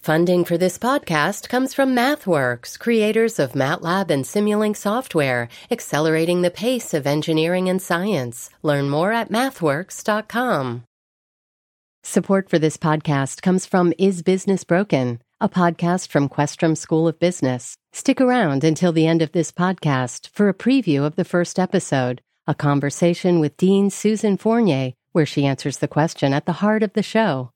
Funding for this podcast comes from MathWorks, creators of MATLAB and Simulink software, accelerating the pace of engineering and science. Learn more at mathworks.com. Support for this podcast comes from Is Business Broken?, a podcast from Questrom School of Business. Stick around until the end of this podcast for a preview of the first episode, a conversation with Dean Susan Fournier, where she answers the question at the heart of the show.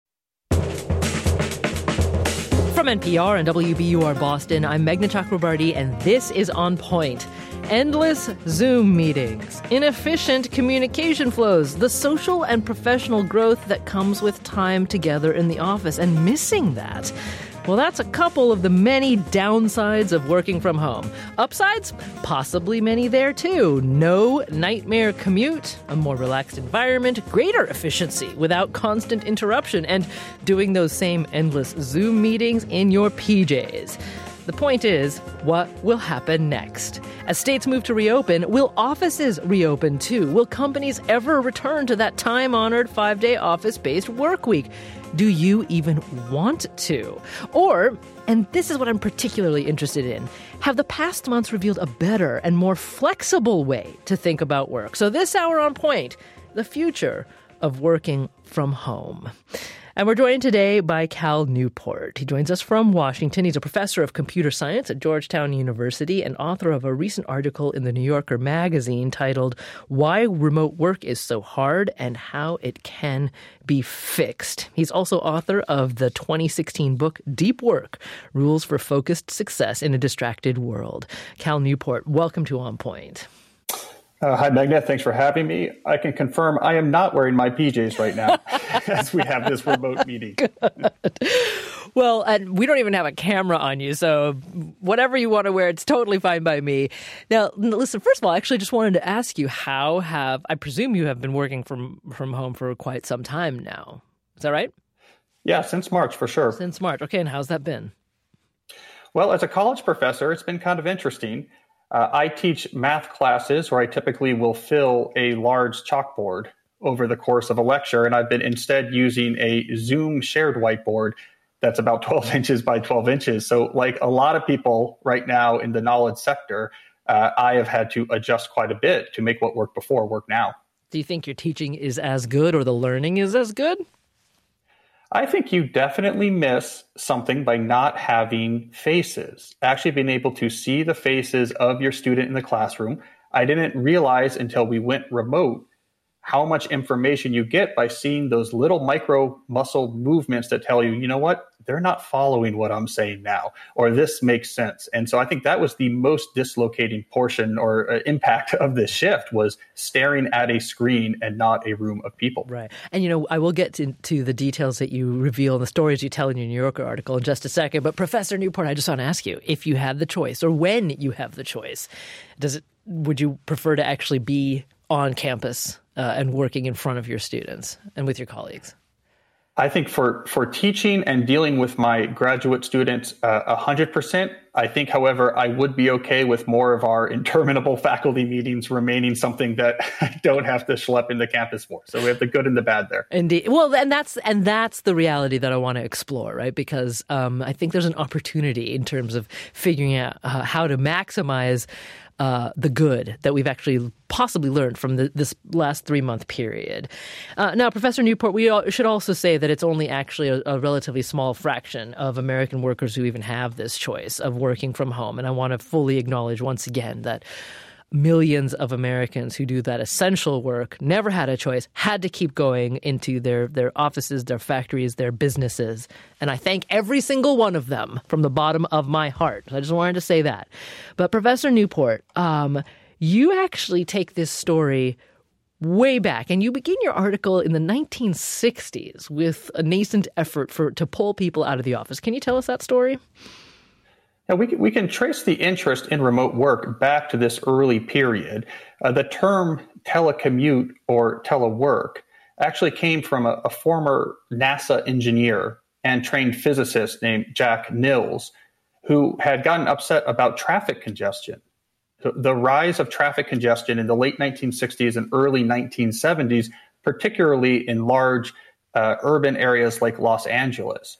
From NPR and WBUR Boston, I'm Meghna Chakrabarty, and this is On Point. Endless Zoom meetings, inefficient communication flows, the social and professional growth that comes with time together in the office, and missing that. Well, that's a couple of the many downsides of working from home. Upsides? Possibly many there, too. No nightmare commute, a more relaxed environment, greater efficiency without constant interruption, and doing those same endless Zoom meetings in your PJs. The point is, what will happen next? As states move to reopen, will offices reopen too? Will companies ever return to that time-honored 5-day office-based work week? Do you even want to? Or, and this is what I'm particularly interested in, have the past months revealed a better and more flexible way to think about work? So this hour On Point, the future of working from home. And we're joined today by Cal Newport. He joins us from Washington. He's a professor of computer science at Georgetown University and author of a recent article in the New Yorker magazine titled Why Remote Work is So Hard and How It Can Be Fixed. He's also author of the 2016 book Deep Work, Rules for Focused Success in a Distracted World. Cal Newport, welcome to On Point. Hi, Meghna. Thanks for having me. I can confirm I am not wearing my PJs right now as we have this remote meeting. Well, and we don't even have a camera on you, so whatever you want to wear, it's totally fine by me. Now, listen, first of all, I actually just wanted to ask you, I presume you have been working from home for quite some time now. Is that right? Yeah, since March, for sure. Since March. Okay, and how's that been? Well, as a college professor, it's been kind of interesting. I teach math classes where I typically will fill a large chalkboard over the course of a lecture, and I've been instead using a Zoom shared whiteboard that's about 12 inches by 12 inches. So like a lot of people right now in the knowledge sector, I have had to adjust quite a bit to make what worked before work now. Do you think your teaching is as good or the learning is as good? I think you definitely miss something by not having faces, actually being able to see the faces of your student in the classroom. I didn't realize until we went remote how much information you get by seeing those little micro muscle movements that tell you, you know what, they're not following what I'm saying now, or this makes sense. And so I think that was the most dislocating portion or impact of this shift, was staring at a screen and not a room of people. Right. And, I will get into the details that you reveal and the stories you tell in your New Yorker article in just a second. But Professor Newport, I just want to ask you, if you had the choice, or when you have the choice, would you prefer to actually be on campus and working in front of your students and with your colleagues? I think for teaching and dealing with my graduate students, 100%. I think, however, I would be okay with more of our interminable faculty meetings remaining something that I don't have to schlep into campus for. So we have the good and the bad there. Indeed. Well, and that's the reality that I want to explore, right? Because I think there's an opportunity in terms of figuring out how to maximize the good that we've actually possibly learned from this last 3-month period. Now, Professor Newport, we should also say that it's only actually a relatively small fraction of American workers who even have this choice of working from home. And I want to fully acknowledge once again that millions of Americans who do that essential work never had a choice, had to keep going into their offices, their factories, their businesses. And I thank every single one of them from the bottom of my heart. I just wanted to say that. But Professor Newport, you actually take this story way back, and you begin your article in the 1960s with a nascent effort to pull people out of the office. Can you tell us that story? Now, we can trace the interest in remote work back to this early period. The term telecommute or telework actually came from a former NASA engineer and trained physicist named Jack Nils, who had gotten upset about traffic congestion. The rise of traffic congestion in the late 1960s and early 1970s, particularly in large urban areas like Los Angeles.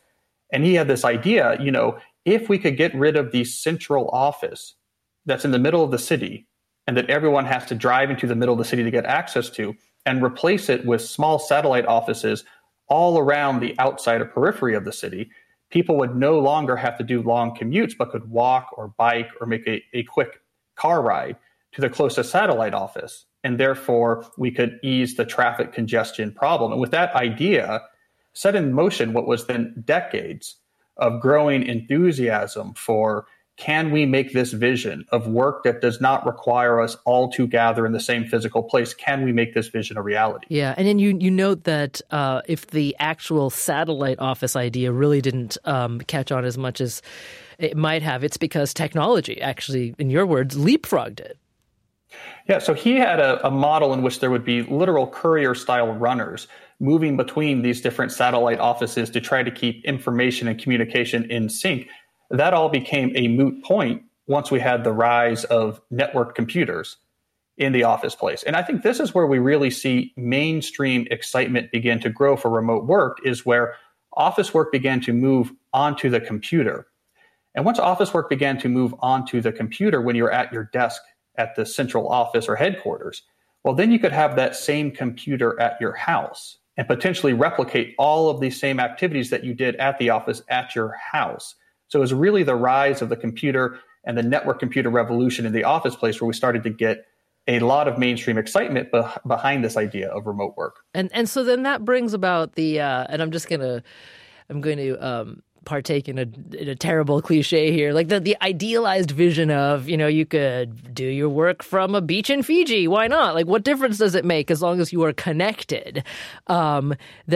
And he had this idea, if we could get rid of the central office that's in the middle of the city and that everyone has to drive into the middle of the city to get access to, and replace it with small satellite offices all around the outside or periphery of the city, people would no longer have to do long commutes, but could walk or bike or make a quick car ride to the closest satellite office. And therefore, we could ease the traffic congestion problem. And with that idea, set in motion what was then decades of growing enthusiasm for, can we make this vision of work that does not require us all to gather in the same physical place? Can we make this vision a reality? Yeah, and then you note that if the actual satellite office idea really didn't catch on as much as it might have, it's because technology actually, in your words, leapfrogged it. Yeah, so he had a model in which there would be literal courier-style runners moving between these different satellite offices to try to keep information and communication in sync. That all became a moot point once we had the rise of networked computers in the office place. And I think this is where we really see mainstream excitement begin to grow for remote work, is where office work began to move onto the computer. And once office work began to move onto the computer when you're at your desk at the central office or headquarters, well, then you could have that same computer at your house and potentially replicate all of these same activities that you did at the office at your house. So it was really the rise of the computer and the network computer revolution in the office place where we started to get a lot of mainstream excitement behind this idea of remote work. And so then that brings about the and I'm going to partake in a terrible cliche here, like the idealized vision of, you could do your work from a beach in Fiji. Why not? Like, what difference does it make as long as you are connected? So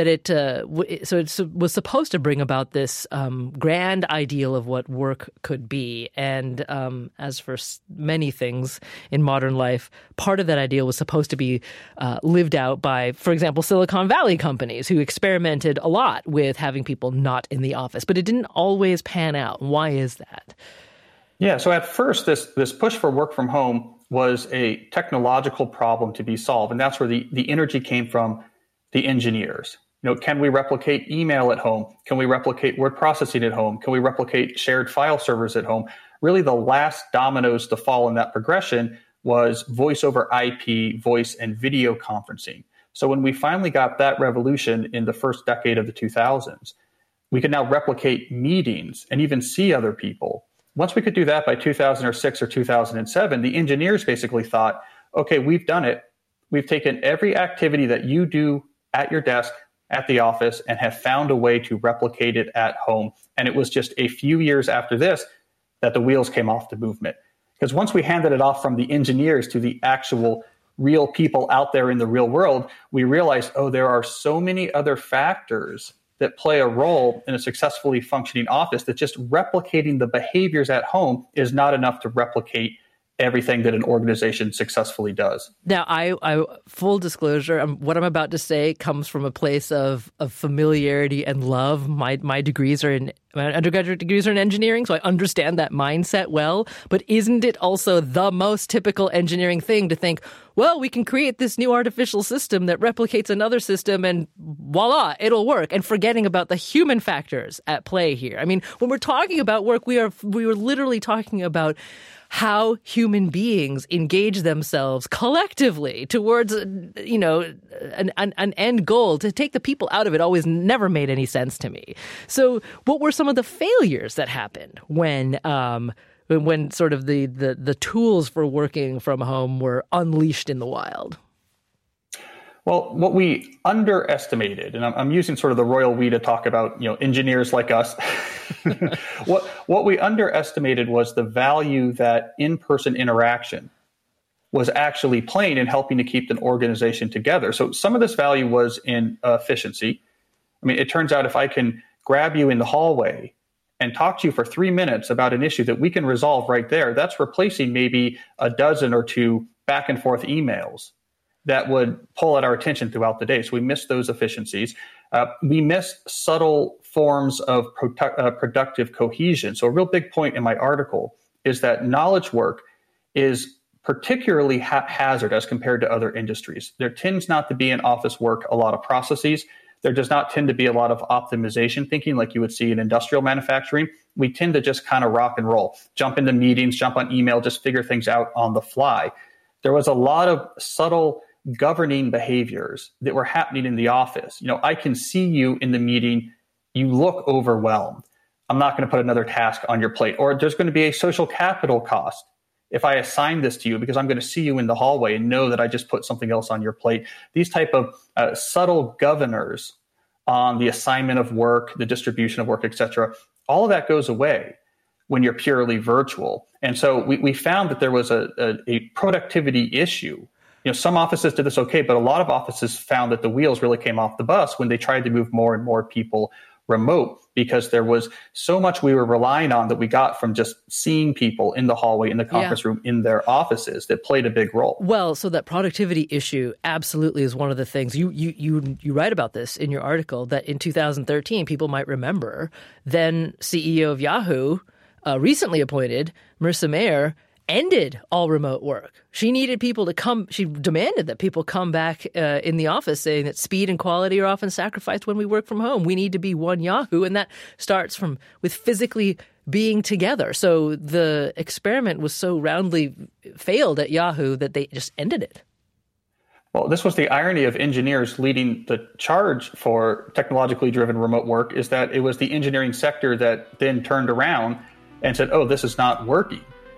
it was supposed to bring about this grand ideal of what work could be. And as for many things in modern life, part of that ideal was supposed to be lived out by, for example, Silicon Valley companies who experimented a lot with having people not in the office. But it didn't always pan out. Why is that? Yeah, so at first, this push for work from home was a technological problem to be solved. And that's where the energy came from the engineers. Can we replicate email at home? Can we replicate word processing at home? Can we replicate shared file servers at home? Really, the last dominoes to fall in that progression was voice over IP, voice and video conferencing. So when we finally got that revolution in the first decade of the 2000s, we could now replicate meetings and even see other people. Once we could do that by 2006 or 2007, the engineers basically thought, okay, we've done it. We've taken every activity that you do at your desk, at the office, and have found a way to replicate it at home. And it was just a few years after this that the wheels came off the movement. Because once we handed it off from the engineers to the actual real people out there in the real world, we realized, there are so many other factors that play a role in a successfully functioning office, that just replicating the behaviors at home is not enough to replicate everything that an organization successfully does. Now, I full disclosure, what I'm about to say comes from a place of familiarity and love. My undergraduate degrees are in engineering, so I understand that mindset well. But isn't it also the most typical engineering thing to think, well, we can create this new artificial system that replicates another system and voila, it'll work, and forgetting about the human factors at play here? I mean, when we're talking about work, we are literally talking about how human beings engage themselves collectively towards, an end goal. To take the people out of it always never made any sense to me. So what were some of the failures that happened when sort of the tools for working from home were unleashed in the wild? Well, what we underestimated, and I'm using sort of the royal we to talk about, engineers like us. What we underestimated was the value that in-person interaction was actually playing in helping to keep an organization together. So some of this value was in efficiency. I mean, it turns out if I can grab you in the hallway and talk to you for 3 minutes about an issue that we can resolve right there, that's replacing maybe a dozen or two back and forth emails that would pull at our attention throughout the day. So we missed those efficiencies. We missed subtle forms of productive cohesion. So a real big point in my article is that knowledge work is particularly haphazard as compared to other industries. There tends not to be in office work a lot of processes. There does not tend to be a lot of optimization thinking like you would see in industrial manufacturing. We tend to just kind of rock and roll, jump into meetings, jump on email, just figure things out on the fly. There was a lot of subtle governing behaviors that were happening in the office. I can see you in the meeting, you look overwhelmed. I'm not going to put another task on your plate. Or there's going to be a social capital cost if I assign this to you because I'm going to see you in the hallway and know that I just put something else on your plate. These type of subtle governors on the assignment of work, the distribution of work, et cetera, all of that goes away when you're purely virtual. And so we found that there was a productivity issue. Some offices did this okay, but a lot of offices found that the wheels really came off the bus when they tried to move more and more people remote, because there was so much we were relying on that we got from just seeing people in the hallway, in the conference room, in their offices that played a big role. Well, so that productivity issue absolutely is one of the things. You write about this in your article, that in 2013, people might remember, then CEO of Yahoo, recently appointed, Marissa Mayer, ended all remote work. She needed people to come. She demanded that people come back in the office, saying that speed and quality are often sacrificed when we work from home. We need to be one Yahoo. And that starts with physically being together. So the experiment was so roundly failed at Yahoo that they just ended it. Well, this was the irony of engineers leading the charge for technologically driven remote work, is that it was the engineering sector that then turned around and said, oh, this is not working.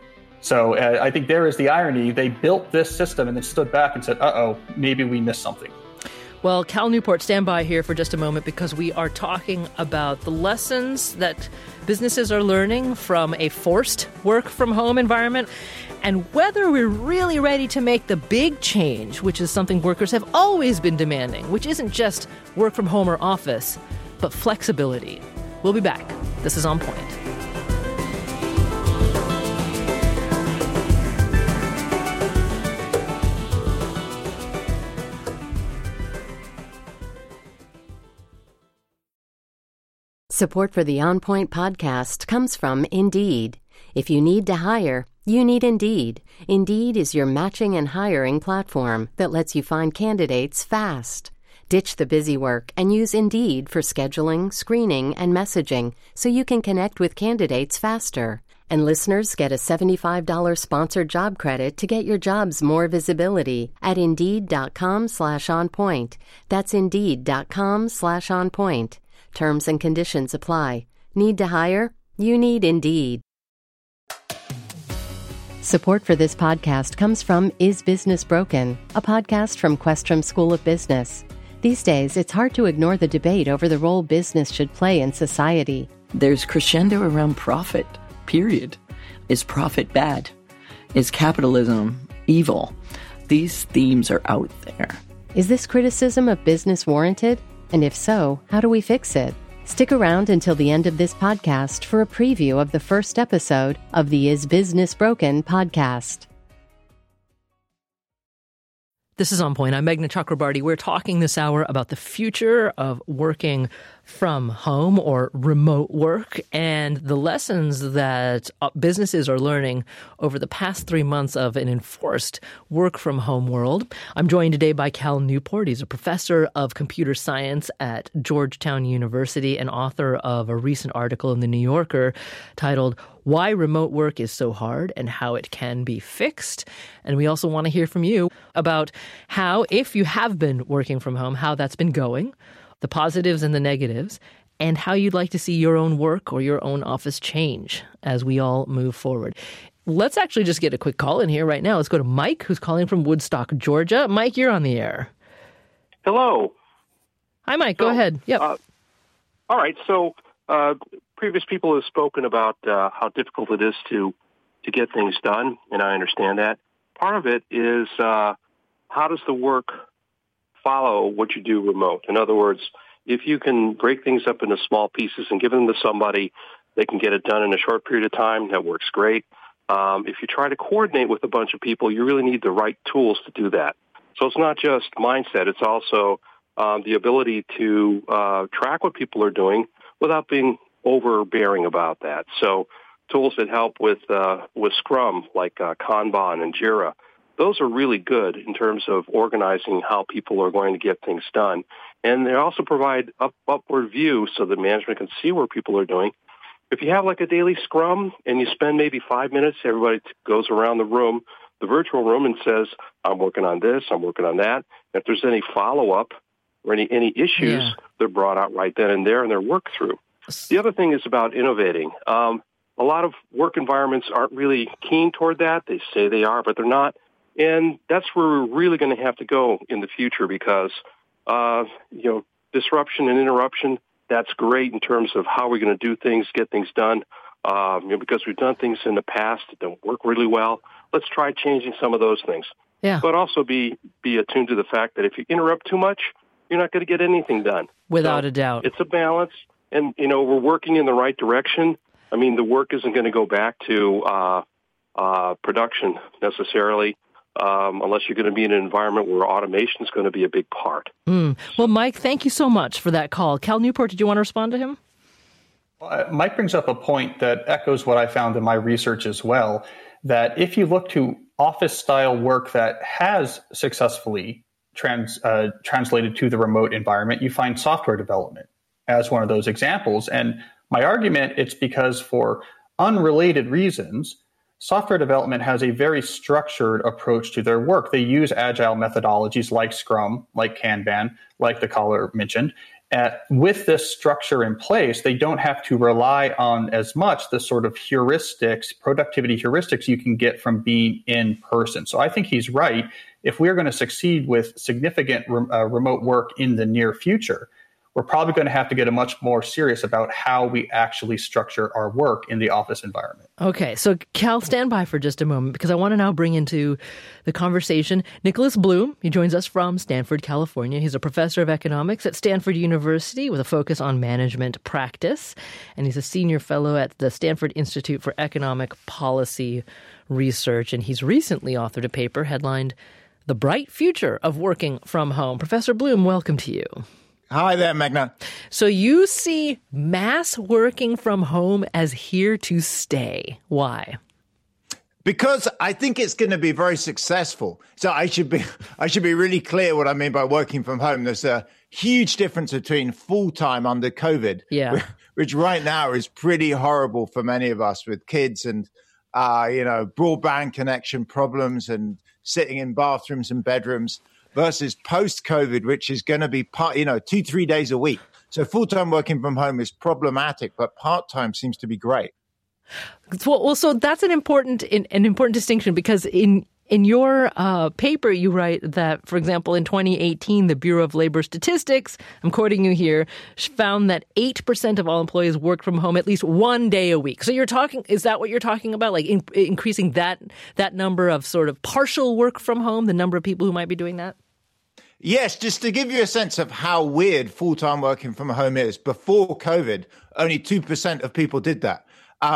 So I think there is the irony. They built this system and then stood back and said, uh-oh, maybe we missed something. Well, Cal Newport, stand by here for just a moment, because we are talking about the lessons that businesses are learning from a forced work from home environment, and whether we're really ready to make the big change, which is something workers have always been demanding, which isn't just work from home or office, but flexibility. We'll be back. This is On Point. Support for the On Point podcast comes from Indeed. If you need to hire, you need Indeed. Indeed is your matching and hiring platform that lets you find candidates fast. Ditch the busy work and use Indeed for scheduling, screening, and messaging so you can connect with candidates faster. And listeners get a $75 sponsored job credit to get your jobs more visibility at Indeed.com/onpoint. That's Indeed.com/onpoint. Terms and conditions apply. Need to hire? You need Indeed. Support for this podcast comes from Is Business Broken?, a podcast from Questrom School of Business. These days, it's hard to ignore the debate over the role business should play in society. There's crescendo around profit, period. Is profit bad? Is capitalism evil? These themes are out there. Is this criticism of business warranted? And if so, how do we fix it? Stick around until the end of this podcast for a preview of the first episode of the Is Business Broken podcast. This is On Point. I'm Meghna Chakrabarty. We're talking this hour about the future of working from home or remote work and the lessons that businesses are learning over the past 3 months of an enforced work from home world. I'm joined today by Cal Newport. He's a professor of computer science at Georgetown University and author of a recent article in The New Yorker titled Why Remote Work is So Hard and How It Can Be Fixed. And we also want to hear from you about how, if you have been working from home, how that's been going, the positives and the negatives, and how you'd like to see your own work or your own office change as we all move forward. Let's actually just get a quick call in here right now. Let's go to Mike, who's calling from Woodstock, Georgia. Mike, you're on the air. Hello. Hi, Mike. Go ahead. Yep. All right. So previous people have spoken about how difficult it is to get things done, and I understand that. Part of it is how does the work follow what you do remote? In other words, if you can break things up into small pieces and give them to somebody, they can get it done in a short period of time. That works great. If you try to coordinate with a bunch of people, you really need the right tools to do that. So it's not just mindset. It's also the ability to track what people are doing without being overbearing about that. So tools that help with Scrum, like Kanban and Jira, those are really good in terms of organizing how people are going to get things done. And they also provide upward view so that management can see where people are doing. If you have like a daily scrum and you spend maybe 5 minutes, everybody goes around the room, the virtual room, and says, I'm working on this, I'm working on that. If there's any follow-up or any issues, they're brought out right then and there and they're worked through. The other thing is about innovating. A lot of work environments aren't really keen toward that. They say they are, but they're not. And that's where we're really going to have to go in the future because, disruption and interruption, that's great in terms of how we're going to do things, get things done. Because we've done things in the past that don't work really well. Let's try changing some of those things. Yeah. But also be attuned to the fact that if you interrupt too much, you're not going to get anything done. Without a doubt. It's a balance. And, we're working in the right direction. I mean, the work isn't going to go back to production necessarily unless you're going to be in an environment where automation is going to be a big part. Well, Mike, thank you so much for that call. Cal Newport, did you want to respond to him? Mike brings up a point that echoes what I found in my research as well, that if you look to office-style work that has successfully translated to the remote environment, you find software development as one of those examples. And my argument, it's because for unrelated reasons, software development has a very structured approach to their work. They use agile methodologies like Scrum, like Kanban, like the caller mentioned. With this structure in place, they don't have to rely on as much the sort of heuristics, productivity heuristics you can get from being in person. So I think he's right. If we're going to succeed with significant remote work in the near future, we're probably going to have to get much more serious about how we actually structure our work in the office environment. Okay, so Cal, stand by for just a moment because I want to now bring into the conversation Nicholas Bloom. He joins us from Stanford, California. He's a professor of economics at Stanford University with a focus on management practice. And he's a senior fellow at the Stanford Institute for Economic Policy Research. And he's recently authored a paper headlined The Bright Future of Working from Home. Professor Bloom, welcome to you. Hi there, Magna. So you see mass working from home as here to stay. Why? Because I think it's going to be very successful. So I should be really clear what I mean by working from home. There's a huge difference between full-time under COVID, which right now is pretty horrible for many of us with kids and, broadband connection problems and sitting in bathrooms and bedrooms, versus post-COVID, which is going to be 2-3 days a week. So full-time working from home is problematic, but part-time seems to be great. Well, so that's an important distinction because in your paper, you write that, for example, in 2018, the Bureau of Labor Statistics, I'm quoting you here, found that 8% of all employees work from home at least 1 day a week. So is that what you're talking about? Like increasing that number of sort of partial work from home, the number of people who might be doing that? Yes, just to give you a sense of how weird full-time working from home is. Before COVID, only 2% of people did that.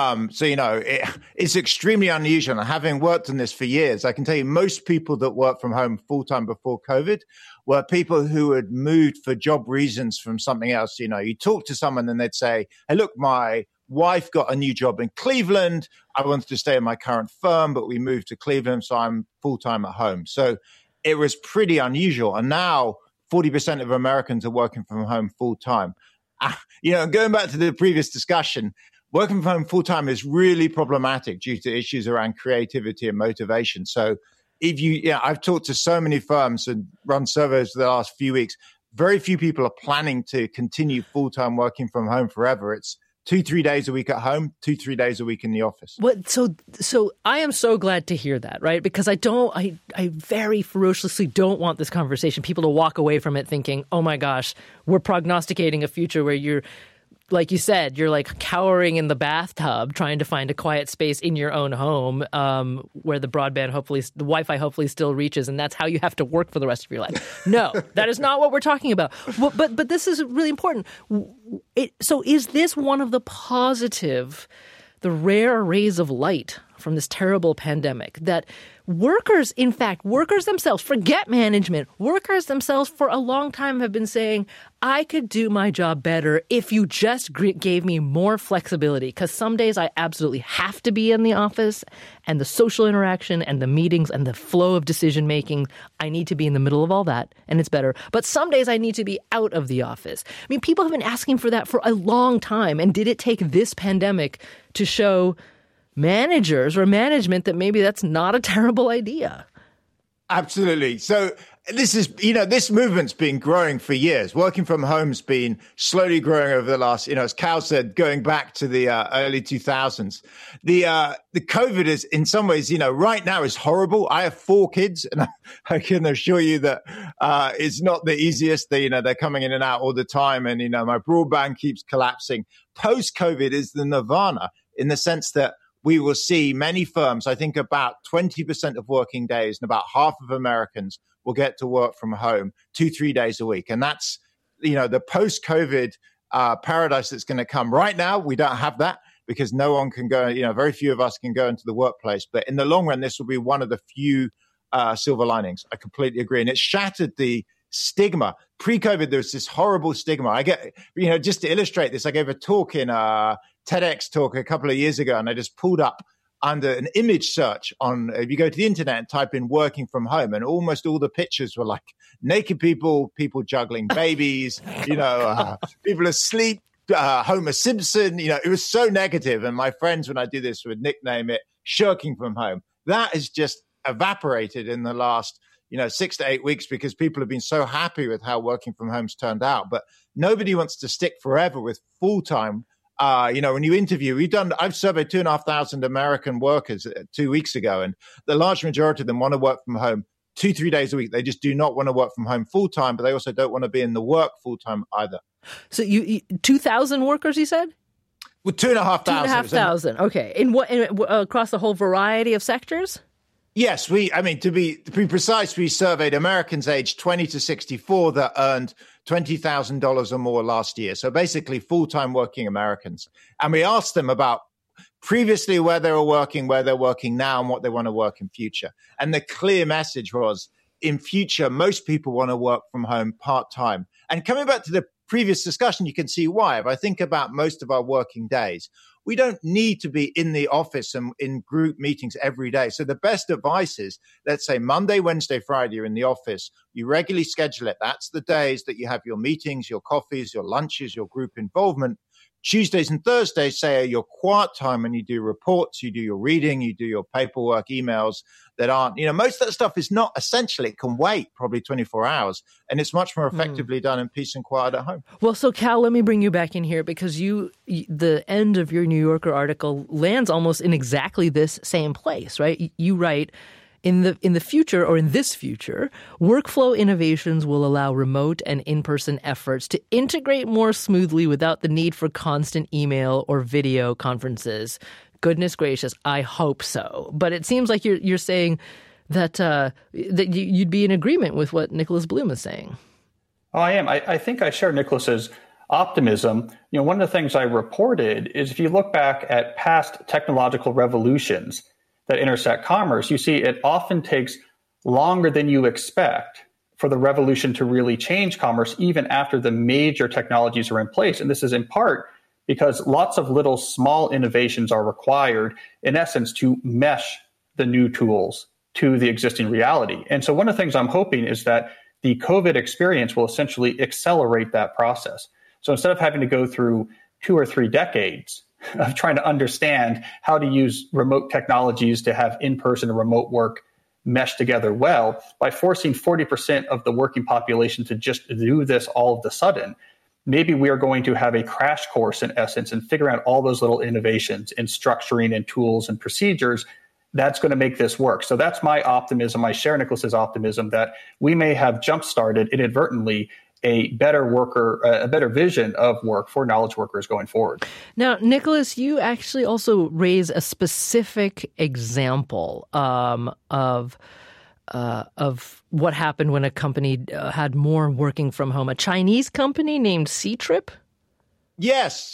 It's extremely unusual. And having worked on this for years, I can tell you most people that work from home full-time before COVID were people who had moved for job reasons from something else. You talk to someone and they'd say, hey, look, my wife got a new job in Cleveland. I wanted to stay in my current firm, but we moved to Cleveland, so I'm full-time at home. So it was pretty unusual. And now 40% of Americans are working from home full-time. Going back to the previous discussion, working from home full-time is really problematic due to issues around creativity and motivation. So I've talked to so many firms and run surveys for the last few weeks. Very few people are planning to continue full-time working from home forever. It's 2-3 days a week at home, 2-3 days a week in the office. So I am so glad to hear that, right? Because I very ferociously don't want this conversation, people to walk away from it thinking, oh my gosh, we're prognosticating a future where you're, like you said, you're like cowering in the bathtub trying to find a quiet space in your own home where the Wi-Fi hopefully still reaches, and that's how you have to work for the rest of your life. No, that is not what we're talking about. But this is really important. So is this one of the rare rays of light from this terrible pandemic that workers themselves, forget management, workers themselves for a long time have been saying, I could do my job better if you just gave me more flexibility, because some days I absolutely have to be in the office and the social interaction and the meetings and the flow of decision making. I need to be in the middle of all that and it's better. But some days I need to be out of the office. I mean, people have been asking for that for a long time. And did it take this pandemic to show managers or management that maybe that's not a terrible idea? Absolutely. So this movement's been growing for years. Working from home's been slowly growing over the last, as Cal said, going back to the early 2000s. The COVID is in some ways, right now is horrible. I have 4 kids and I can assure you that it's not the easiest. They're coming in and out all the time. And, my broadband keeps collapsing. Post-COVID is the nirvana in the sense that we will see many firms, I think about 20% of working days and about half of Americans will get to work from home 2-3 days a week. And that's, the post-COVID paradise that's going to come. Right now, we don't have that because no one can go, very few of us can go into the workplace. But in the long run, this will be one of the few silver linings. I completely agree. And it shattered the stigma. Pre-COVID, there was this horrible stigma. I get, just to illustrate this, I gave a talk in TEDx talk a couple of years ago, and I just pulled up under an image search on, if you go to the internet and type in working from home, and almost all the pictures were like naked people juggling babies, people asleep, Homer Simpson, it was so negative. And my friends, when I do this, would nickname it shirking from home. That has just evaporated in the last 6 to 8 weeks because people have been so happy with how working from home's turned out. But nobody wants to stick forever with full-time. When you interview, I've surveyed 2,500 American workers 2 weeks ago, and the large majority of them want to work from home 2-3 days a week. They just do not want to work from home full-time, but they also don't want to be in the work full-time either. So you 2,000 workers, you said? Well, 2,500. 2,500. Okay. Across the whole variety of sectors? Yes, to be precise, we surveyed Americans aged 20 to 64 that earned $20,000 or more last year. So basically full-time working Americans. And we asked them about previously where they were working, where they're working now, and what they want to work in future. And the clear message was, in future, most people want to work from home part-time. And coming back to the previous discussion, you can see why. If I think about most of our working days, we don't need to be in the office and in group meetings every day. So the best advice is, let's say Monday, Wednesday, Friday, you're in the office. You regularly schedule it. That's the days that you have your meetings, your coffees, your lunches, your group involvement. Tuesdays and Thursdays, say, are your quiet time, and you do reports, you do your reading, you do your paperwork, emails that aren't, most of that stuff is not essential. It can wait probably 24 hours, and it's much more effectively done in peace and quiet at home. Well, so Cal, let me bring you back in here because the end of your New Yorker article lands almost in exactly this same place, right? You write, in the future, or in this future, workflow innovations will allow remote and in-person efforts to integrate more smoothly without the need for constant email or video conferences. Goodness gracious, I hope so. But it seems like you're saying that you'd be in agreement with what Nicholas Bloom is saying. Oh, I am. I think I share Nicholas's optimism. One of the things I reported is if you look back at past technological revolutions that intersect commerce, you see it often takes longer than you expect for the revolution to really change commerce, even after the major technologies are in place. And this is in part because lots of little small innovations are required, in essence, to mesh the new tools to the existing reality. And so one of the things I'm hoping is that the COVID experience will essentially accelerate that process. So instead of having to go through 2 or 3 decades of trying to understand how to use remote technologies to have in-person and remote work mesh together well, by forcing 40% of the working population to just do this all of a sudden, maybe we are going to have a crash course in essence and figure out all those little innovations in structuring and tools and procedures that's going to make this work. So that's my optimism. I share Nicholas's optimism that we may have jump-started inadvertently a better vision of work for knowledge workers going forward. Now, Nicholas, you actually also raise a specific example of what happened when a company had more working from home. A Chinese company named Ctrip. Yes.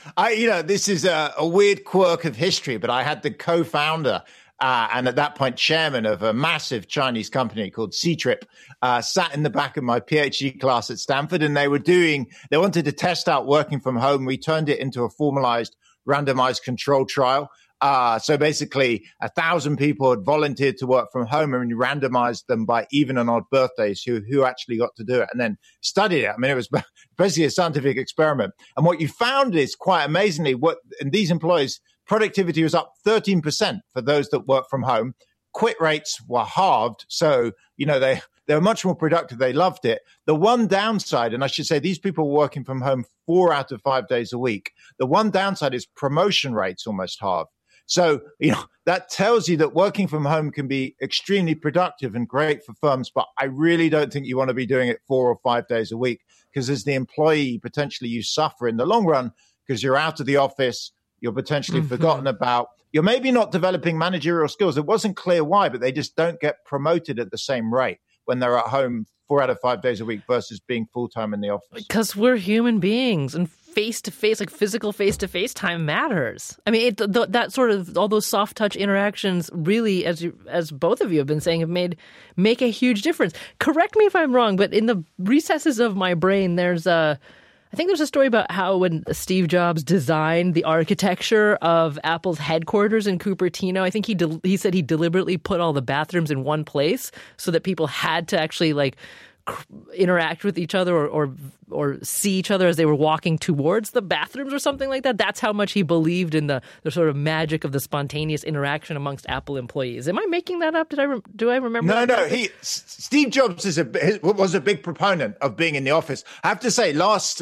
This is a weird quirk of history, but I had the co-founder and at that point chairman of a massive Chinese company called Ctrip sat in the back of my PhD class at Stanford, and they wanted to test out working from home. We turned it into a formalized randomized control trial. So basically 1,000 people had volunteered to work from home, and we randomized them by even and odd birthdays who actually got to do it, and then studied it. I mean, it was basically a scientific experiment. And what you found is quite amazingly, and these employees, productivity was up 13% for those that work from home. Quit rates were halved. So, they were much more productive. They loved it. The one downside, and I should say these people were working from home 4 out of 5 days a week. The one downside is promotion rates almost halved. So, that tells you that working from home can be extremely productive and great for firms, but I really don't think you want to be doing it 4 or 5 days a week, because as the employee, potentially you suffer in the long run because you're out of the office, you're potentially forgotten about, you're maybe not developing managerial skills. It wasn't clear why, but they just don't get promoted at the same rate when they're at home 4 out of 5 days a week versus being full-time in the office. Because we're human beings, and face-to-face, like physical face-to-face time matters. I mean, that sort of, all those soft touch interactions really, as both of you have been saying, make a huge difference. Correct me if I'm wrong, but in the recesses of my brain, I think there's a story about how when Steve Jobs designed the architecture of Apple's headquarters in Cupertino, I think he said he deliberately put all the bathrooms in one place so that people had to actually interact with each other or see each other as they were walking towards the bathrooms or something like that. That's how much he believed in the sort of magic of the spontaneous interaction amongst Apple employees. Am I making that up? Do I remember? No. Steve Jobs was a big proponent of being in the office. I have to say, last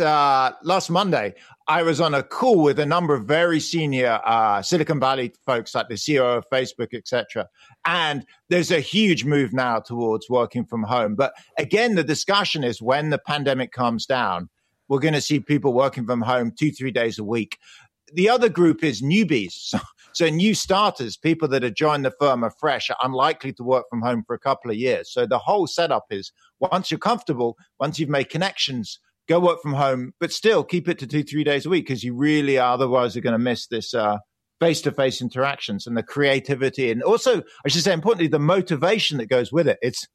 Monday, I was on a call with a number of very senior Silicon Valley folks, like the CEO of Facebook, etc. And there's a huge move now towards working from home. But again, the discussion is when the pandemic calms down, we're going to see people working from home 2-3 days a week. The other group is newbies. So new starters, people that have joined the firm are fresh, are unlikely to work from home for a couple of years. So the whole setup is once you're comfortable, once you've made connections, go work from home, but still keep it to 2-3 days a week, because you really otherwise are going to miss this face-to-face interactions and the creativity. And also, I should say, importantly, the motivation that goes with it.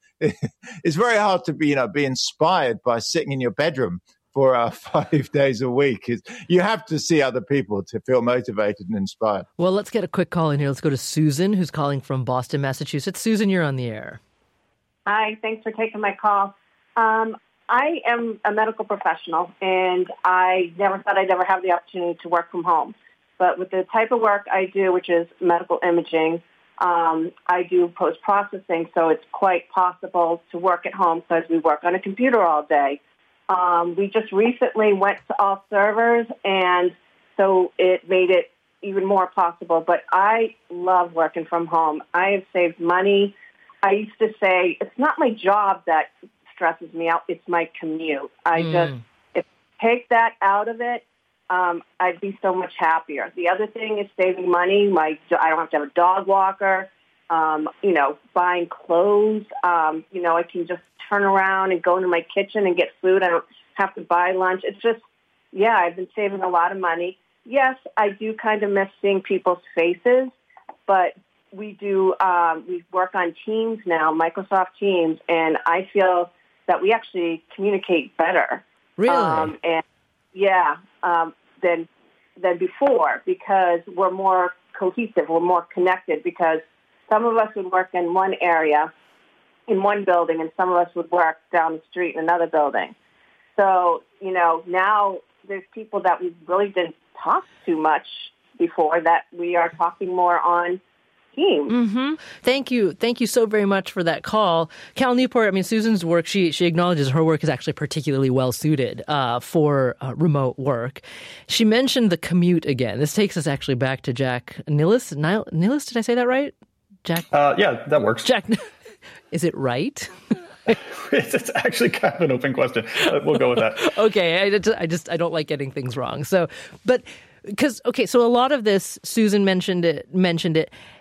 It's very hard to be inspired by sitting in your bedroom for 5 days a week. You have to see other people to feel motivated and inspired. Well, let's get a quick call in here. Let's go to Susan, who's calling from Boston, Massachusetts. Susan, you're on the air. Hi, thanks for taking my call. I am a medical professional, and I never thought I'd ever have the opportunity to work from home. But with the type of work I do, which is medical imaging, I do post-processing, so it's quite possible to work at home because we work on a computer all day. We just recently went to all servers, and so it made it even more possible. But I love working from home. I have saved money. I used to say, it's not my job that stresses me out, it's my commute. If take that out of it, I'd be so much happier. The other thing is saving money. I don't have to have a dog walker. Buying clothes. I can just turn around and go into my kitchen and get food. I don't have to buy lunch. It's just, I've been saving a lot of money. Yes, I do kind of miss seeing people's faces, but we work on Teams now, Microsoft Teams, and I feel that we actually communicate better. Really? Than before, because we're more cohesive, we're more connected, because some of us would work in one area, in one building, and some of us would work down the street in another building. So, now there's people that we really didn't talk to much before that we are talking more on Teams. Mm-hmm. Thank you so very much for that call. Cal Newport, Susan's work, she acknowledges her work is actually particularly well suited for remote work. She mentioned the commute again. This takes us actually back to Jack Nilis. Nilis, did I say that right? Jack? Yeah, that works. Jack, is it right? It's actually kind of an open question. We'll go with that. Okay, I don't like getting things wrong. So a lot of this, Susan mentioned it,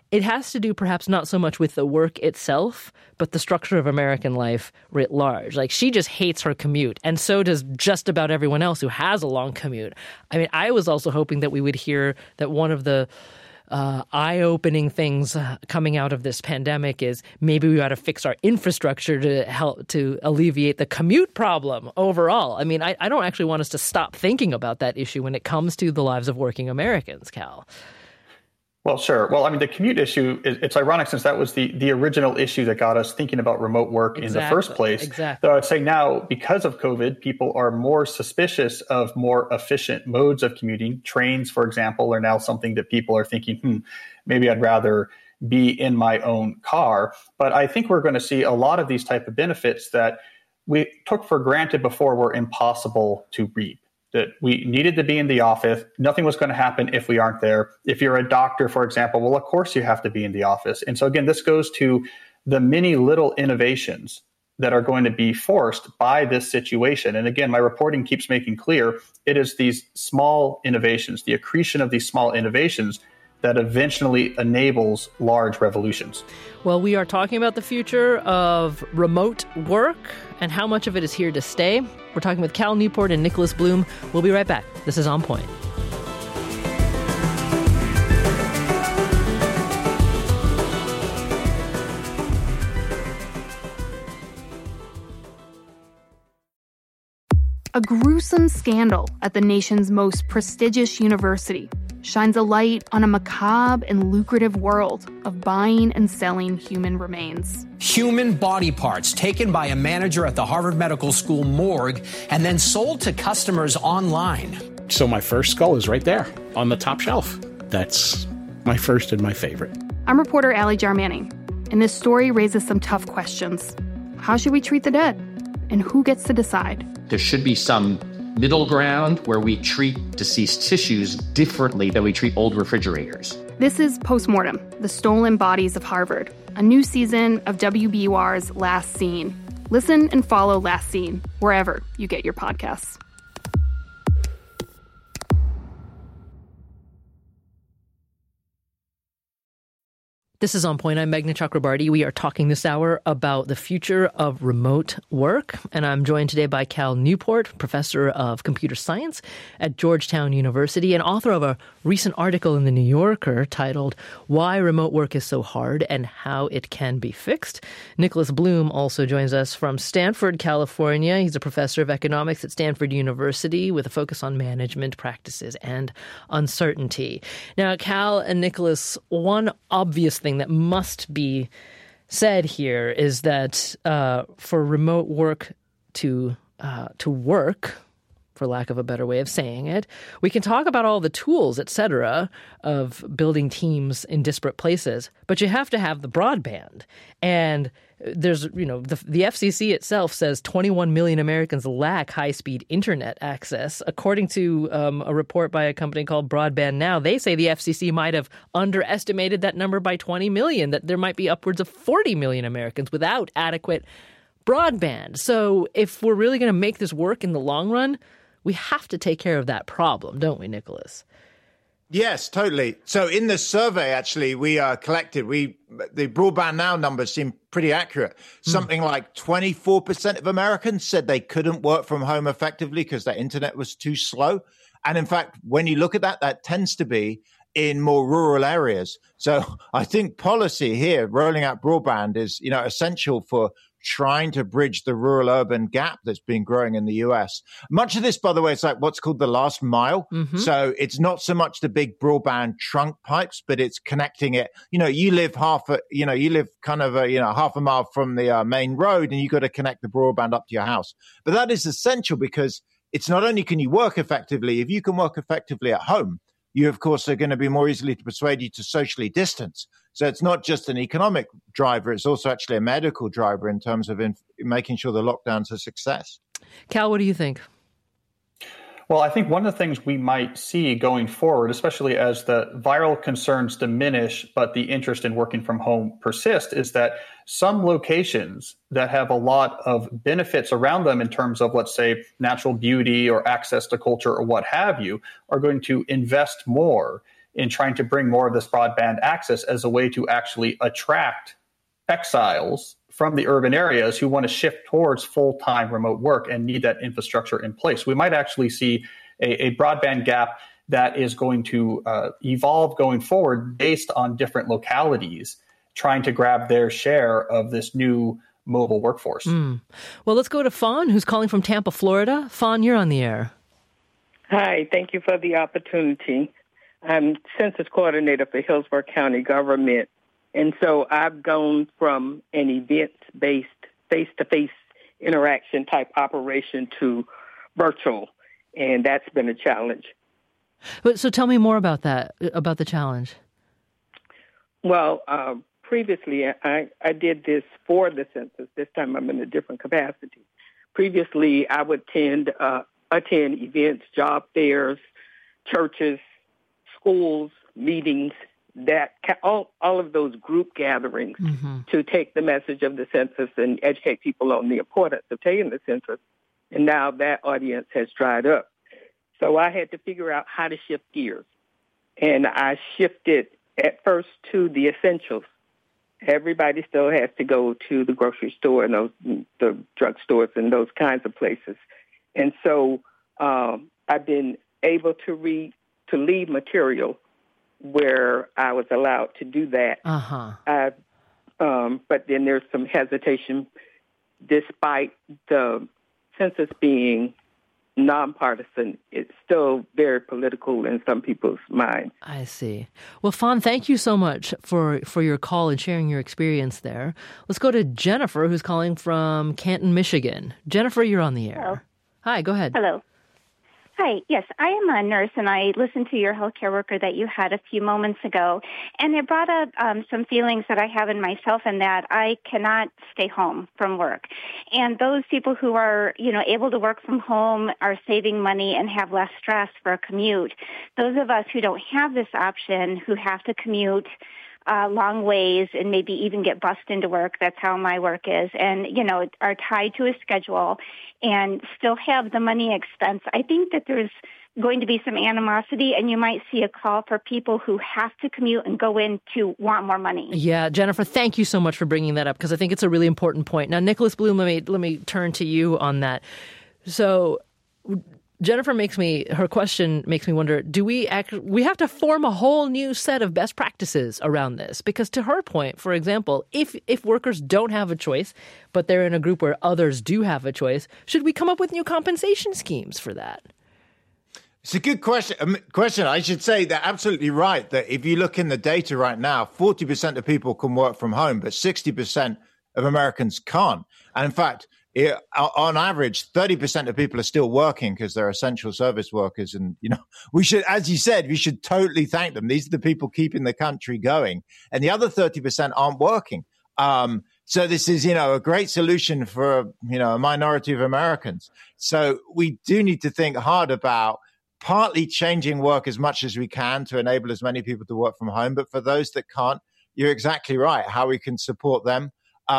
it has to do perhaps not so much with the work itself, but the structure of American life writ large. Like, she just hates her commute, and so does just about everyone else who has a long commute. I mean, I was also hoping that we would hear that one of the eye-opening things coming out of this pandemic is maybe we ought to fix our infrastructure to help to alleviate the commute problem overall. I mean, I don't actually want us to stop thinking about that issue when it comes to the lives of working Americans, Cal. Well, sure. Well, I mean, the commute issue, it's ironic since that was the original issue that got us thinking about remote work in the first place. Exactly. So I'd say now, because of COVID, people are more suspicious of more efficient modes of commuting. Trains, for example, are now something that people are thinking, maybe I'd rather be in my own car. But I think we're going to see a lot of these type of benefits that we took for granted before were impossible to reap. That we needed to be in the office. Nothing was going to happen if we aren't there. If you're a doctor, for example, well, of course you have to be in the office. And so again, this goes to the many little innovations that are going to be forced by this situation. And again, my reporting keeps making clear it is these small innovations, the accretion of these small innovations that eventually enables large revolutions. Well, we are talking about the future of remote work and how much of it is here to stay. We're talking with Cal Newport and Nicholas Bloom. We'll be right back. This is On Point. A gruesome scandal at the nation's most prestigious university shines a light on a macabre and lucrative world of buying and selling human remains. Human body parts taken by a manager at the Harvard Medical School morgue and then sold to customers online. So my first skull is right there on the top shelf. That's my first and my favorite. I'm reporter Allie Jarmanning, and this story raises some tough questions. How should we treat the dead? And who gets to decide? There should be some middle ground where we treat deceased tissues differently than we treat old refrigerators. This is Postmortem, The Stolen Bodies of Harvard, a new season of WBUR's Last Scene. Listen and follow Last Scene wherever you get your podcasts. This is On Point. I'm Meghna Chakrabarty. We are talking this hour about the future of remote work. And I'm joined today by Cal Newport, professor of computer science at Georgetown University and author of a recent article in The New Yorker titled Why Remote Work is So Hard and How It Can Be Fixed. Nicholas Bloom also joins us from Stanford, California. He's a professor of economics at Stanford University with a focus on management practices and uncertainty. Now, Cal and Nicholas, one obvious thing that must be said here is that for remote work to work, for lack of a better way of saying it, we can talk about all the tools, et cetera, of building teams in disparate places, but you have to have the broadband. And there's, the FCC itself says 21 million Americans lack high-speed internet access. According to a report by a company called Broadband Now, they say the FCC might have underestimated that number by 20 million, that there might be upwards of 40 million Americans without adequate broadband. So if we're really going to make this work in the long run, we have to take care of that problem, don't we, Nicholas? Yes, totally. So in the survey, actually, we collected, the Broadband Now numbers seem pretty accurate. Something like 24% of Americans said they couldn't work from home effectively because their internet was too slow. And in fact, when you look at that, that tends to be in more rural areas. So I think policy here, rolling out broadband, is essential for trying to bridge the rural-urban gap that's been growing in the U.S. Much of this, by the way, is like what's called the last mile. Mm-hmm. So it's not so much the big broadband trunk pipes, but it's connecting it. You live half a mile from the main road, and you got to connect the broadband up to your house. But that is essential because it's not only can you work effectively, if you can work effectively at home, you, of course, are going to be more easily to persuade you to socially distance. So it's not just an economic driver, it's also actually a medical driver in terms of making sure the lockdown's a success. Cal, what do you think? Well, I think one of the things we might see going forward, especially as the viral concerns diminish, but the interest in working from home persists, is that some locations that have a lot of benefits around them in terms of, let's say, natural beauty or access to culture or what have you, are going to invest more in trying to bring more of this broadband access as a way to actually attract exiles from the urban areas who want to shift towards full-time remote work and need that infrastructure in place. We might actually see a broadband gap that is going to evolve going forward based on different localities trying to grab their share of this new mobile workforce. Well, let's go to Fawn, who's calling from Tampa, Florida. Fawn, you're on the air. Hi, thank you for the opportunity. I'm Census Coordinator for Hillsborough County Government, and so I've gone from an event-based, face-to-face interaction type operation to virtual, and that's been a challenge. So tell me more about that, about the challenge. Well, previously, I did this for the census. This time I'm in a different capacity. Previously, I would attend events, job fairs, churches, schools, meetings, all of those group gatherings to take the message of the census and educate people on the importance of taking the census. And now that audience has dried up. So I had to figure out how to shift gears. And I shifted at first to the essentials. Everybody still has to go to the grocery store and the drugstores and those kinds of places. And so I've been able to leave material where I was allowed to do that. But then there's some hesitation, despite the census being nonpartisan. It's still very political in some people's minds. I see. Well, Fawn, thank you so much for your call and sharing your experience there. Let's go to Jennifer, who's calling from Canton, Michigan. Jennifer, you're on the air. Hello. Hi, go ahead. Hello. Hi. Yes, I am a nurse, and I listened to your healthcare worker that you had a few moments ago, and it brought up some feelings that I have in myself, and that I cannot stay home from work. And those people who are, able to work from home are saving money and have less stress for a commute. Those of us who don't have this option, who have to commute long ways and maybe even get bussed into work. That's how my work is. And, are tied to a schedule and still have the money expense. I think that there's going to be some animosity, and you might see a call for people who have to commute and go in to want more money. Yeah, Jennifer, thank you so much for bringing that up, because I think it's a really important point. Now, Nicholas Bloom, let me turn to you on that. So Jennifer her question makes me wonder, do we have to form a whole new set of best practices around this? Because to her point, for example, if workers don't have a choice, but they're in a group where others do have a choice, should we come up with new compensation schemes for that? It's a good question. I should say they're absolutely right that if you look in the data right now, 40% of people can work from home, but 60% of Americans can't. And in fact, on average, 30% of people are still working because they're essential service workers. And, we should, as you said, we should totally thank them. These are the people keeping the country going. And the other 30% aren't working. So this is, a great solution for, a minority of Americans. So we do need to think hard about partly changing work as much as we can to enable as many people to work from home. But for those that can't, you're exactly right, how we can support them.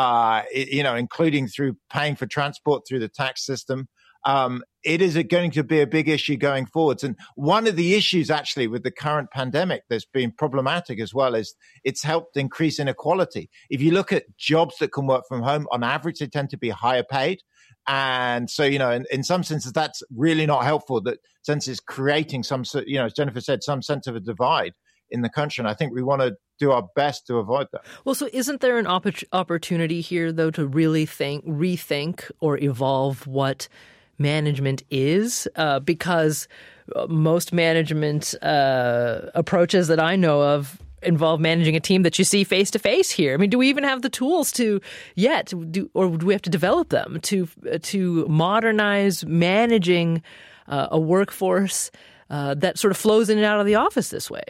Including through paying for transport through the tax system. It is going to be a big issue going forwards. And one of the issues actually with the current pandemic that's been problematic as well is it's helped increase inequality. If you look at jobs that can work from home, on average, they tend to be higher paid. And so, in some senses, that's really not helpful. That sense is creating some, as Jennifer said, some sense of a divide in the country. And I think we want to do our best to avoid that. Well, so isn't there an opportunity here, though, to really rethink or evolve what management is? Because most management approaches that I know of involve managing a team that you see face to face here. I mean, do we even have the tools or do we have to develop them to modernize managing a workforce that sort of flows in and out of the office this way?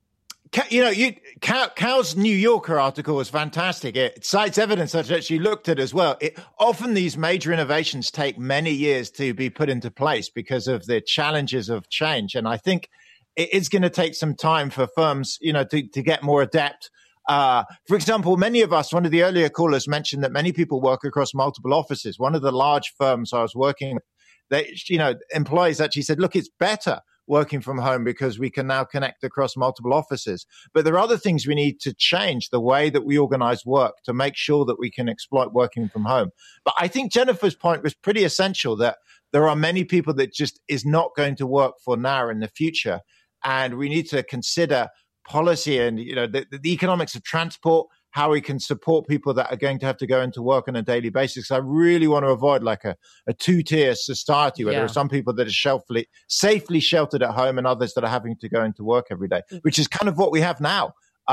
Cal's New Yorker article was fantastic. It cites evidence that I actually looked at as well. Often these major innovations take many years to be put into place because of the challenges of change. And I think it is going to take some time for firms, to get more adept. For example, many of us, one of the earlier callers mentioned that many people work across multiple offices. One of the large firms I was working with, employees actually said, look, it's better working from home because we can now connect across multiple offices. But there are other things we need to change the way that we organize work to make sure that we can exploit working from home. But I think Jennifer's point was pretty essential, that there are many people that just is not going to work for now in the future. And we need to consider policy and, the economics of transport, how we can support people that are going to have to go into work on a daily basis. I really want to avoid like a two-tier society where there are some people that are safely sheltered at home and others that are having to go into work every day, which is kind of what we have now.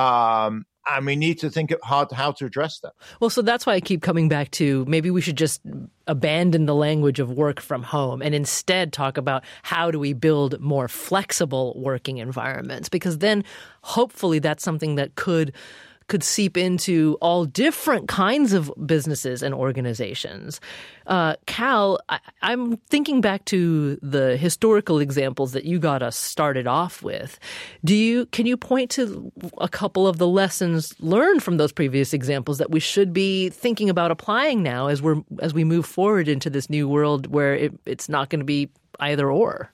And we need to think hard how to address that. Well, so that's why I keep coming back to maybe we should just abandon the language of work from home and instead talk about how do we build more flexible working environments, because then hopefully that's something that could seep into all different kinds of businesses and organizations. Cal, I'm thinking back to the historical examples that you got us started off with. Can you point to a couple of the lessons learned from those previous examples that we should be thinking about applying now as we move forward into this new world where it's not going to be either or?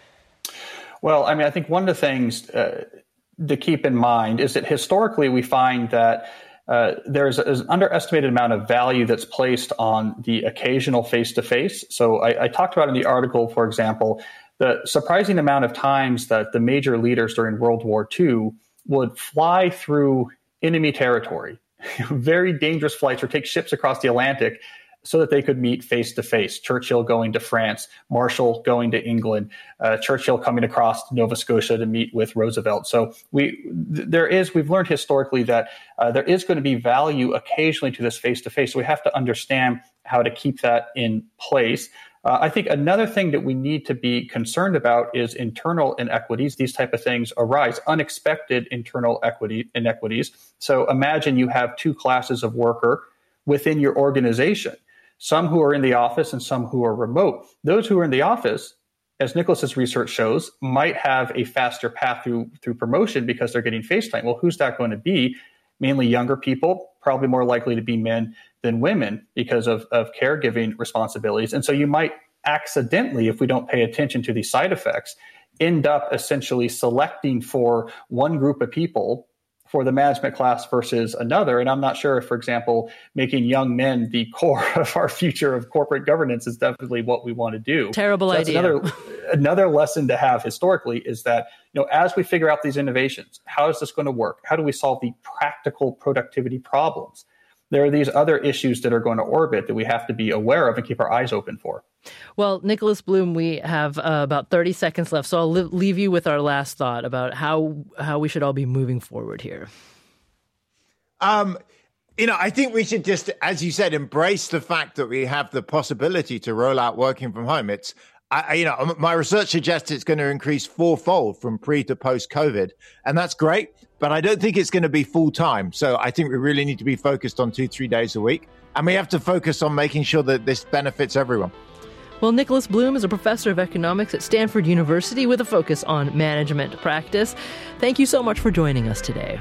Well, I think one of the things to keep in mind is that historically we find that there's an underestimated amount of value that's placed on the occasional face-to-face. So I talked about in the article, for example, the surprising amount of times that the major leaders during World War II would fly through enemy territory, very dangerous flights, or take ships across the Atlantic so that they could meet face-to-face. Churchill going to France, Marshall going to England, Churchill coming across Nova Scotia to meet with Roosevelt. So we've learned historically that there is going to be value occasionally to this face-to-face. So we have to understand how to keep that in place. I think another thing that we need to be concerned about is internal inequities. These type of things arise, unexpected internal inequities. So imagine you have two classes of worker within your organization, some who are in the office and some who are remote. Those who are in the office, as Nicholas's research shows, might have a faster path through promotion because they're getting face time. Well, who's that going to be? Mainly younger people, probably more likely to be men than women because of caregiving responsibilities. And so you might accidentally, if we don't pay attention to these side effects, end up essentially selecting for one group of people for the management class versus another. And I'm not sure if, for example, making young men the core of our future of corporate governance is definitely what we want to do. Terrible idea. Another lesson to have historically is that, as we figure out these innovations, how is this going to work? How do we solve the practical productivity problems? There are these other issues that are going to orbit that we have to be aware of and keep our eyes open for. Well, Nicholas Bloom, we have about 30 seconds left, so I'll leave you with our last thought about how we should all be moving forward here. I think we should just, as you said, embrace the fact that we have the possibility to roll out working from home. My research suggests it's going to increase fourfold from pre to post COVID, and that's great. But I don't think it's going to be full time. So I think we really need to be focused on 2-3 days a week, and we have to focus on making sure that this benefits everyone. Well, Nicholas Bloom is a professor of economics at Stanford University with a focus on management practice. Thank you so much for joining us today.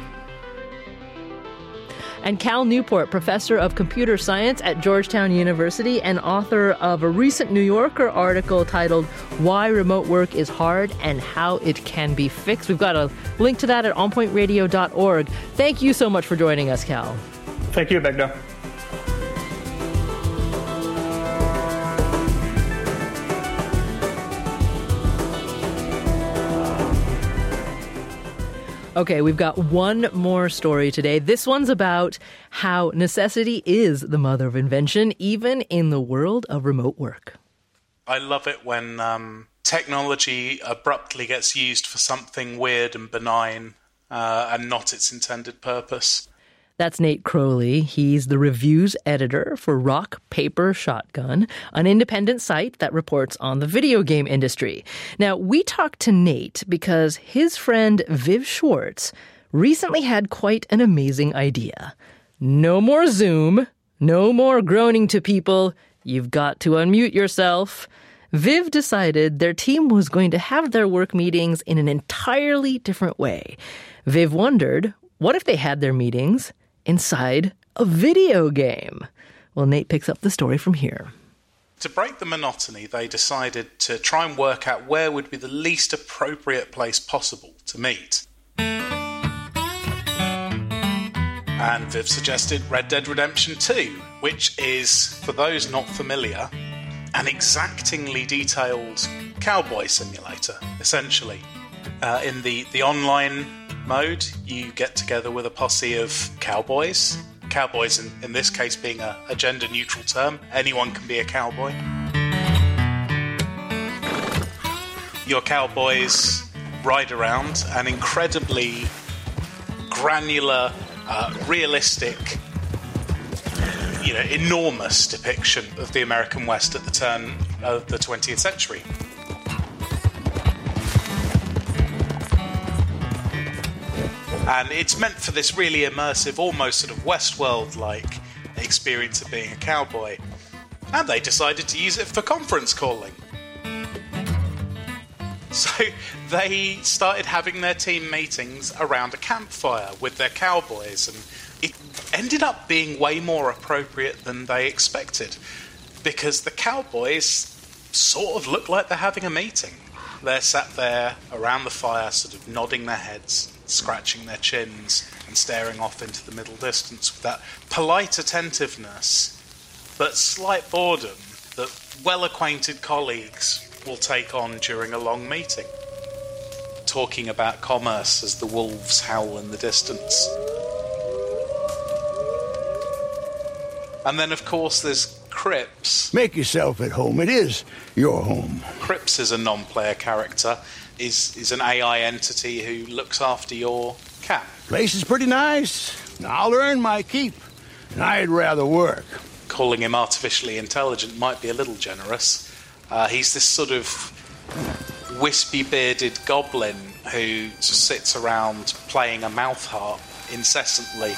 And Cal Newport, professor of computer science at Georgetown University and author of a recent New Yorker article titled Why Remote Work is Hard and How It Can Be Fixed. We've got a link to that at onpointradio.org. Thank you so much for joining us, Cal. Thank you, Meghna. Okay, we've got one more story today. This one's about how necessity is the mother of invention, even in the world of remote work. I love it when technology abruptly gets used for something weird and benign and not its intended purpose. That's Nate Crowley. He's the reviews editor for Rock, Paper, Shotgun, an independent site that reports on the video game industry. Now, we talked to Nate because his friend Viv Schwartz recently had quite an amazing idea. No more Zoom, no more groaning to people. You've got to unmute yourself. Viv decided their team was going to have their work meetings in an entirely different way. Viv wondered, what if they had their meetings inside a video game? Well, Nate picks up the story from here. To break the monotony, they decided to try and work out where would be the least appropriate place possible to meet. And Viv suggested Red Dead Redemption 2, which is, for those not familiar, an exactingly detailed cowboy simulator, essentially. In the online mode, you get together with a posse of cowboys. Cowboys, in this case, being a gender-neutral term. Anyone can be a cowboy. Your cowboys ride around an incredibly granular, realistic, enormous depiction of the American West at the turn of the 20th century. And it's meant for this really immersive, almost sort of Westworld-like experience of being a cowboy. And they decided to use it for conference calling. So they started having their team meetings around a campfire with their cowboys, and it ended up being way more appropriate than they expected, because the cowboys sort of look like they're having a meeting. They're sat there around the fire, sort of nodding their heads, scratching their chins, and staring off into the middle distance with that polite attentiveness, but slight boredom that well-acquainted colleagues will take on during a long meeting, talking about commerce as the wolves howl in the distance. And then, of course, there's Cripps. Make yourself at home. It is your home. Cripps is a non-player character, is an AI entity who looks after your cat. Place is pretty nice. I'll earn my keep. I'd rather work. Calling him artificially intelligent might be a little generous. He's this sort of wispy-bearded goblin who just sits around playing a mouth harp incessantly.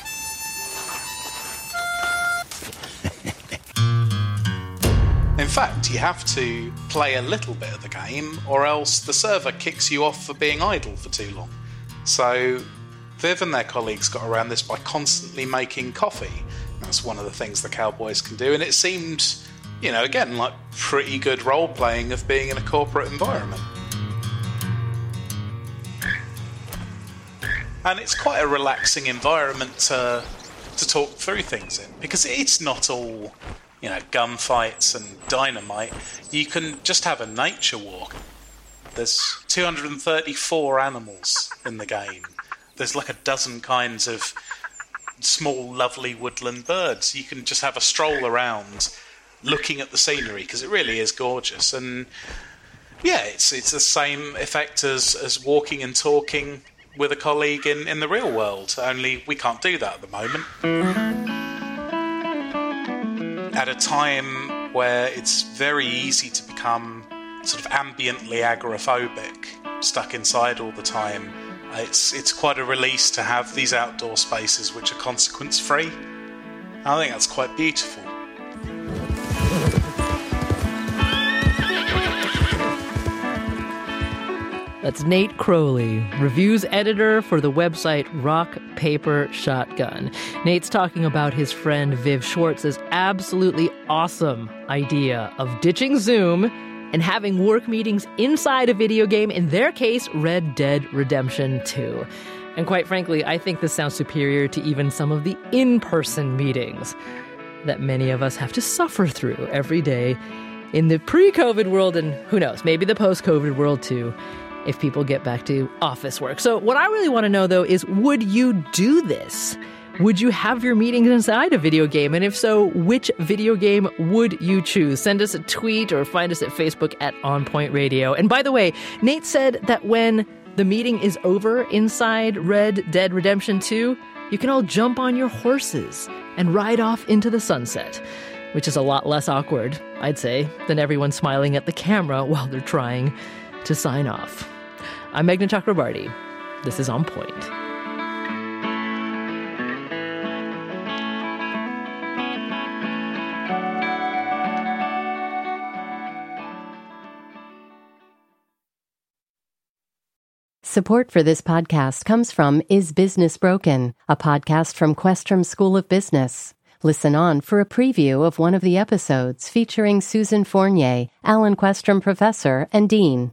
In fact, you have to play a little bit of the game, or else the server kicks you off for being idle for too long. So Viv and their colleagues got around this by constantly making coffee. That's one of the things the cowboys can do, and it seemed, again, like pretty good role-playing of being in a corporate environment. And it's quite a relaxing environment to talk through things in, because it's not all, gunfights and dynamite. You can just have a nature walk. There's 234 animals in the game. There's like a dozen kinds of small, lovely woodland birds. You can just have a stroll around looking at the scenery, because it really is gorgeous. And yeah, it's the same effect as walking and talking with a colleague in the real world, only we can't do that at the moment. At a time where it's very easy to become sort of ambiently agoraphobic, stuck inside all the time, it's quite a release to have these outdoor spaces which are consequence-free. I think that's quite beautiful. That's Nate Crowley, reviews editor for the website Rock Paper Shotgun. Nate's talking about his friend Viv Schwartz's absolutely awesome idea of ditching Zoom and having work meetings inside a video game, in their case, Red Dead Redemption 2. And quite frankly, I think this sounds superior to even some of the in-person meetings that many of us have to suffer through every day in the pre-COVID world, and who knows, maybe the post-COVID world too, if people get back to office work. So what I really want to know, though, is would you do this? Would you have your meetings inside a video game? And if so, which video game would you choose? Send us a tweet or find us at Facebook at On Point Radio. And by the way, Nate said that when the meeting is over inside Red Dead Redemption 2, you can all jump on your horses and ride off into the sunset, which is a lot less awkward, I'd say, than everyone smiling at the camera while they're trying to sign off. I'm Meghna Chakrabarti. This is On Point. Support for this podcast comes from Is Business Broken, a podcast from Questrom School of Business. Listen on for a preview of one of the episodes featuring Susan Fournier, Alan Questrom Professor and Dean.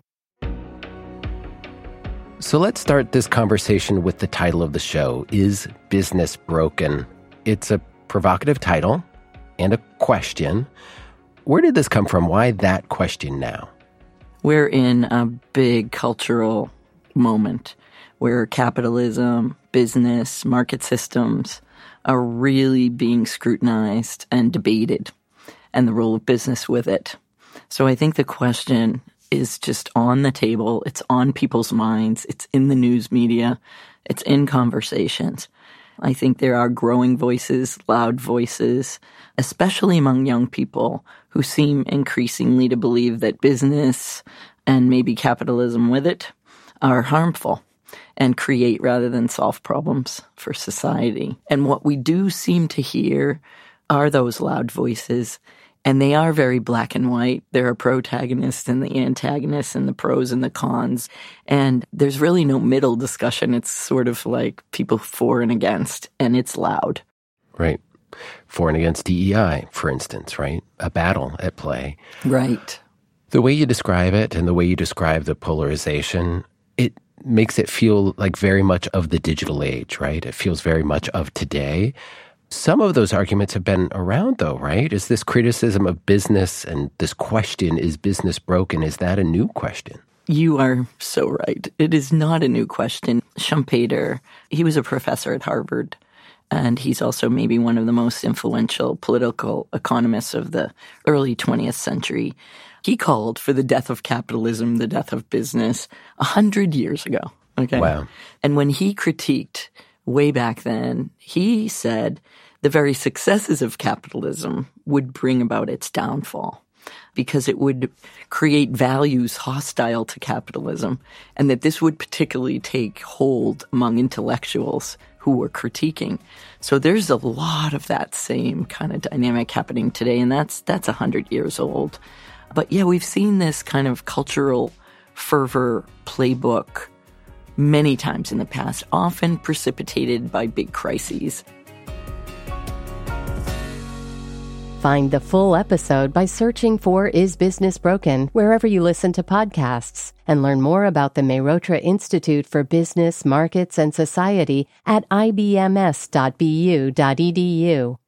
So let's start this conversation with the title of the show, Is Business Broken? It's a provocative title and a question. Where did this come from? Why that question now? We're in a big cultural moment where capitalism, business, market systems are really being scrutinized and debated, and the role of business with it. So I think the question is just on the table. It's on people's minds. It's in the news media. It's in conversations. I think there are growing voices, loud voices, especially among young people who seem increasingly to believe that business and maybe capitalism with it are harmful and create rather than solve problems for society. And what we do seem to hear are those loud voices. And they are very black and white. There are protagonists and the antagonists and the pros and the cons. And there's really no middle discussion. It's sort of like people for and against, and it's loud. Right. For and against DEI, for instance, right? A battle at play. Right. The way you describe it and the way you describe the polarization, it makes it feel like very much of the digital age, right? It feels very much of today. Some of those arguments have been around, though, right? Is this criticism of business and this question, is business broken, is that a new question? You are so right. It is not a new question. Schumpeter, he was a professor at Harvard, and he's also maybe one of the most influential political economists of the early 20th century. He called for the death of capitalism, the death of business, 100 years ago. Okay. Wow. And when he critiqued way back then, he said the very successes of capitalism would bring about its downfall because it would create values hostile to capitalism, and that this would particularly take hold among intellectuals who were critiquing. So there's a lot of that same kind of dynamic happening today, and that's 100 years old. But yeah, we've seen this kind of cultural fervor playbook many times in the past, often precipitated by big crises. Find the full episode by searching for Is Business Broken wherever you listen to podcasts, and learn more about the Mehrotra Institute for Business, Markets, and Society at ibms.bu.edu.